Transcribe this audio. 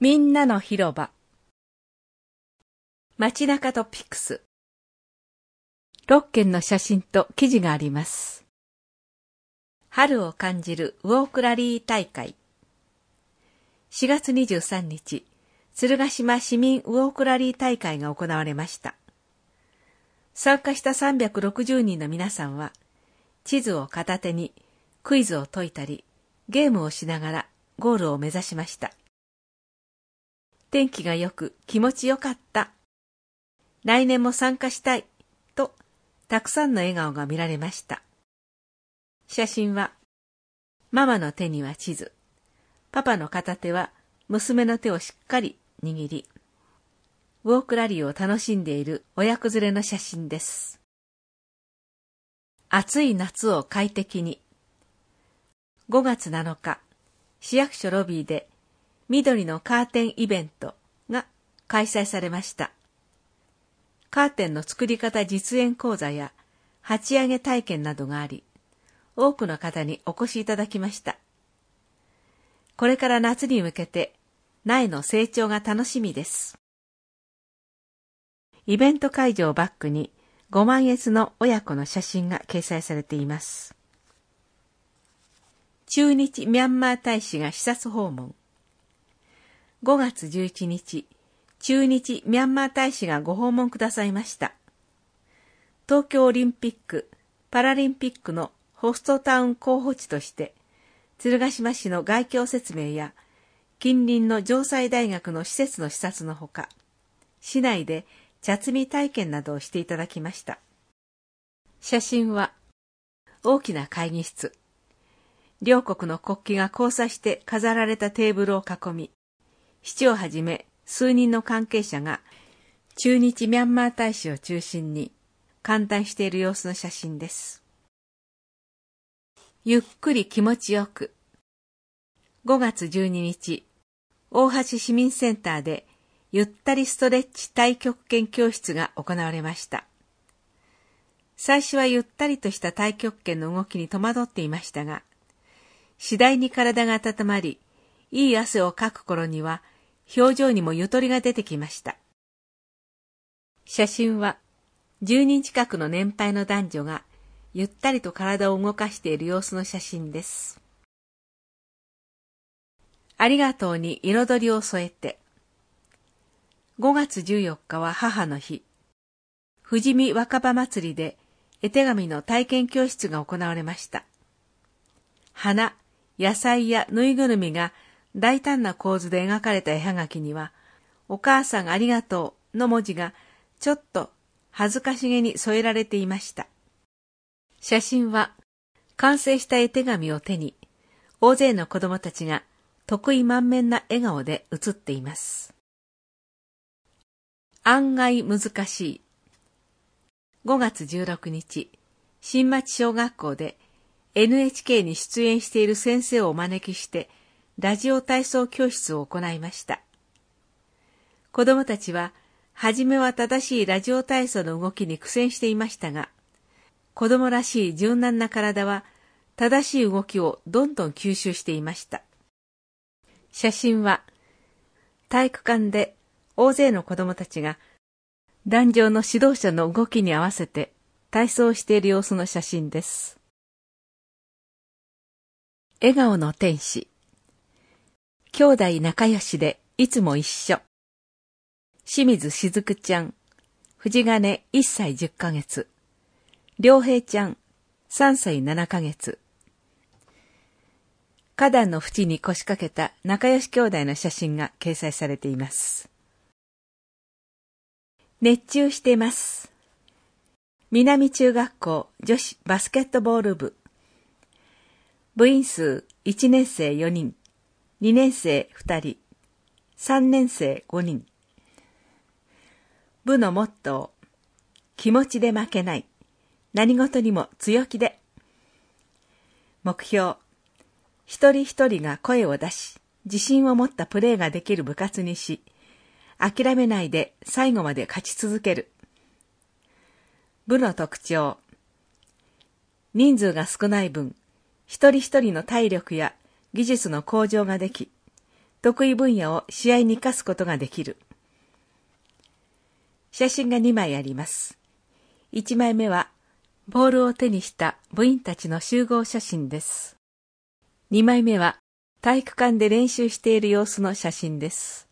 みんなの広場。街中トピックス。6件の写真と記事があります。春を感じるウォークラリー大会。4月23日、鶴ヶ島市民ウォークラリー大会が行われました。参加した360人の皆さんは、地図を片手にクイズを解いたり、ゲームをしながらゴールを目指しました。天気が良く気持ちよかった。来年も参加したい。と、たくさんの笑顔が見られました。写真は、ママの手には地図、パパの片手は娘の手をしっかり握り、ウォークラリーを楽しんでいる親子連れの写真です。暑い夏を快適に。5月7日、市役所ロビーで緑のカーテンイベントが開催されました。カーテンの作り方実演講座や鉢上げ体験などがあり、多くの方にお越しいただきました。これから夏に向けて苗の成長が楽しみです。イベント会場をバックにご満悦の親子の写真が掲載されています。駐日ミャンマー大使が視察訪問。5月11日、駐日ミャンマー大使がご訪問くださいました。東京オリンピック・パラリンピックのホストタウン候補地として、鶴ヶ島市の外況説明や近隣の城西大学の施設の視察のほか、市内で茶摘み体験などをしていただきました。写真は、大きな会議室、両国の国旗が交差して飾られたテーブルを囲み、市長をはじめ数人の関係者が駐日ミャンマー大使を中心に歓談している様子の写真です。ゆっくり気持ちよく。5月12日、大橋市民センターでゆったりストレッチ太極拳教室が行われました。最初はゆったりとした太極拳の動きに戸惑っていましたが、次第に体が温まり、いい汗をかく頃には表情にもゆとりが出てきました。写真は10人近くの年配の男女がゆったりと体を動かしている様子の写真です。ありがとうに彩りを添えて。5月14日は母の日。富士見若葉祭りで絵手紙の体験教室が行われました。花、野菜やぬいぐるみが大胆な構図で描かれた絵はがきには、お母さんありがとうの文字がちょっと恥ずかしげに添えられていました。写真は完成した絵手紙を手に、大勢の子供たちが得意満面な笑顔で写っています。案外難しい。5月16日、新町小学校で NHK に出演している先生をお招きして、ラジオ体操教室を行いました。子供たちは、はじめは正しいラジオ体操の動きに苦戦していましたが、子供らしい柔軟な体は、正しい動きをどんどん吸収していました。写真は、体育館で大勢の子供たちが、壇上の指導者の動きに合わせて体操をしている様子の写真です。笑顔の天使。兄弟仲良しでいつも一緒。清水しずくちゃん、藤金1歳10ヶ月。良平ちゃん3歳7ヶ月。花壇の縁に腰掛けた仲良し兄弟の写真が掲載されています。熱中してます。南中学校女子バスケットボール部。部員数1年生4人、2年生2人、3年生5人。部のモットー、気持ちで負けない。何事にも強気で。目標、一人一人が声を出し、自信を持ったプレーができる部活にし、諦めないで最後まで勝ち続ける。部の特徴、人数が少ない分、一人一人の体力や技術の向上ができ、 得意分野を試合に生かすことができる。写真が2枚あります。1枚目は、ボールを手にした部員たちの集合写真です。2枚目は、体育館で練習している様子の写真です。